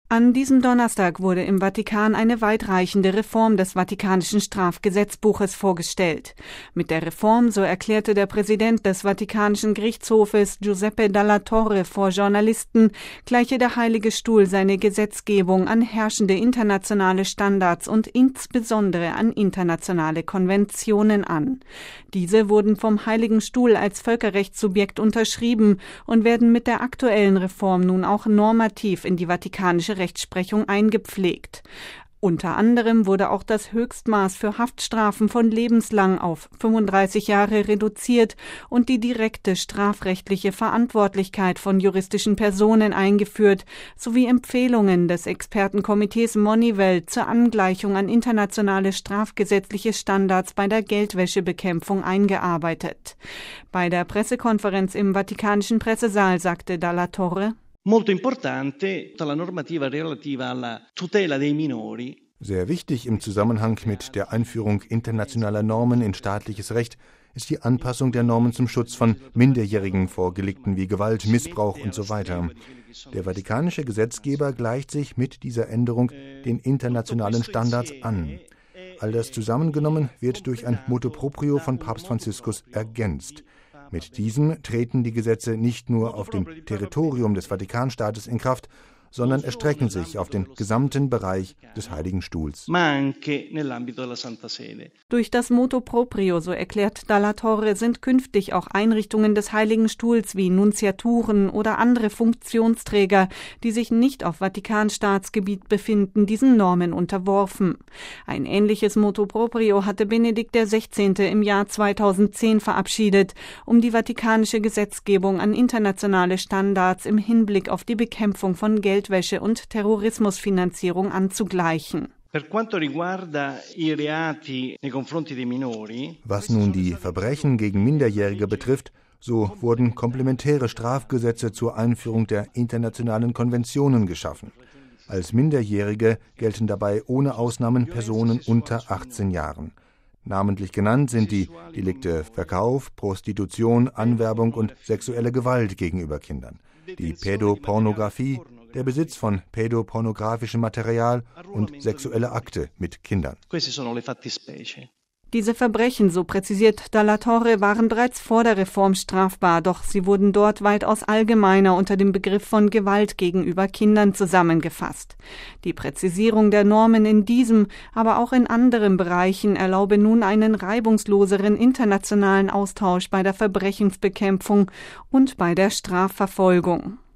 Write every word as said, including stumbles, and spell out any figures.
An diesem Donnerstag wurde im Vatikan eine weitreichende Reform des Vatikanischen Strafgesetzbuches vorgestellt. Mit der Reform, so erklärte der Präsident des Vatikanischen Gerichtshofes Giuseppe Dalla Torre vor Journalisten, gleiche der Heilige Stuhl seine Gesetzgebung an herrschende internationale Standards und insbesondere an internationale Konventionen an. Diese wurden vom Heiligen Stuhl als Völkerrechtssubjekt unterschrieben und werden mit der aktuellen Reform nun auch normativ in die vatikanische Rechtsprechung eingepflegt. Unter anderem wurde auch das Höchstmaß für Haftstrafen von lebenslang auf fünfunddreißig Jahre reduziert und die direkte strafrechtliche Verantwortlichkeit von juristischen Personen eingeführt, sowie Empfehlungen des Expertenkomitees Monnivel zur Angleichung an internationale strafgesetzliche Standards bei der Geldwäschebekämpfung eingearbeitet. Bei der Pressekonferenz im Vatikanischen Pressesaal sagte Dalla Torre: Molto importante la normativa relativa alla tutela dei minori. Sehr wichtig im Zusammenhang mit der Einführung internationaler Normen in staatliches Recht ist die Anpassung der Normen zum Schutz von Minderjährigen vor Delikten wie Gewalt, Missbrauch und so weiter. Der vatikanische Gesetzgeber gleicht sich mit dieser Änderung den internationalen Standards an. All das zusammengenommen wird durch ein Motu Proprio von Papst Franziskus ergänzt. Mit diesem treten die Gesetze nicht nur auf dem Territorium des Vatikanstaates in Kraft, sondern erstrecken sich auf den gesamten Bereich des Heiligen Stuhls. Durch das Motu Proprio, so erklärt Dalla Torre, sind künftig auch Einrichtungen des Heiligen Stuhls wie Nunziaturen oder andere Funktionsträger, die sich nicht auf Vatikanstaatsgebiet befinden, diesen Normen unterworfen. Ein ähnliches Motu Proprio hatte Benedikt der Sechzehnte im Jahr zweitausendzehn verabschiedet, um die vatikanische Gesetzgebung an internationale Standards im Hinblick auf die Bekämpfung von Geld Geldwäsche und Terrorismusfinanzierung anzugleichen. Was nun die Verbrechen gegen Minderjährige betrifft, so wurden komplementäre Strafgesetze zur Einführung der internationalen Konventionen geschaffen. Als Minderjährige gelten dabei ohne Ausnahmen Personen unter achtzehn Jahren. Namentlich genannt sind die Delikte Verkauf, Prostitution, Anwerbung und sexuelle Gewalt gegenüber Kindern, die Pädopornografie, der Besitz von pädopornografischem Material und sexuelle Akte mit Kindern. Diese Verbrechen, so präzisiert Dalla Torre, waren bereits vor der Reform strafbar, doch sie wurden dort weitaus allgemeiner unter dem Begriff von Gewalt gegenüber Kindern zusammengefasst. Die Präzisierung der Normen in diesem, aber auch in anderen Bereichen erlaube nun einen reibungsloseren internationalen Austausch bei der Verbrechensbekämpfung und bei der Strafverfolgung.